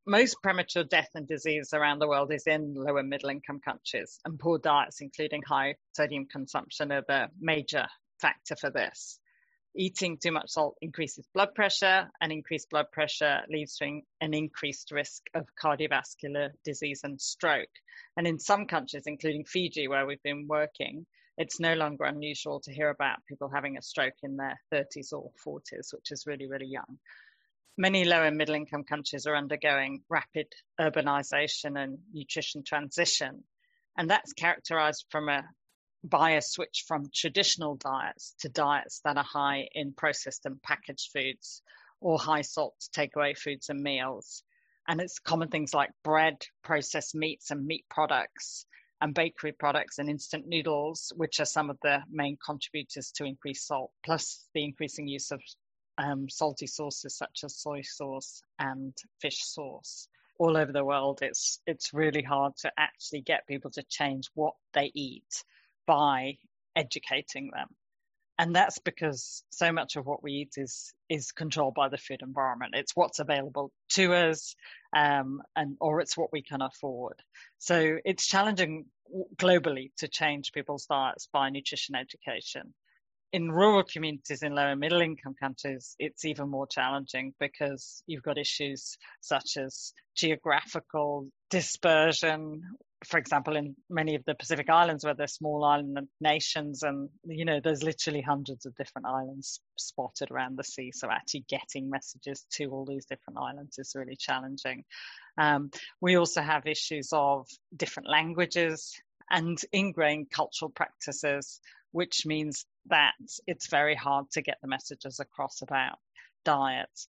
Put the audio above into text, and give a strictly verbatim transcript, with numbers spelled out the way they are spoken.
most premature death and disease around the world is in low and middle income countries, and poor diets, including high sodium consumption, are the major factor for this. Eating too much salt increases blood pressure, and increased blood pressure leads to an increased risk of cardiovascular disease and stroke. And in some countries, including Fiji, where we've been working, it's no longer unusual to hear about people having a stroke in their thirties or forties, which is really, really young. Many low and middle income countries are undergoing rapid urbanization and nutrition transition. And that's characterized from a by a switch from traditional diets to diets that are high in processed and packaged foods or high salt takeaway foods and meals. And it's common things like bread, processed meats and meat products, and bakery products and instant noodles, which are some of the main contributors to increased salt, plus the increasing use of um, salty sauces such as soy sauce and fish sauce. All over the world, it's it's really hard to actually get people to change what they eat by educating them. And that's because so much of what we eat is is controlled by the food environment. It's what's available to us, um, and or it's what we can afford. So it's challenging globally to change people's diets by nutrition education. In rural communities in low and middle income countries, it's even more challenging because you've got issues such as geographical dispersion. For example, in many of the Pacific Islands, where they're small island nations, and you know, there's literally hundreds of different islands spotted around the sea. So actually getting messages to all these different islands is really challenging. Um, we also have issues of different languages and ingrained cultural practices, which means that it's very hard to get the messages across about diets.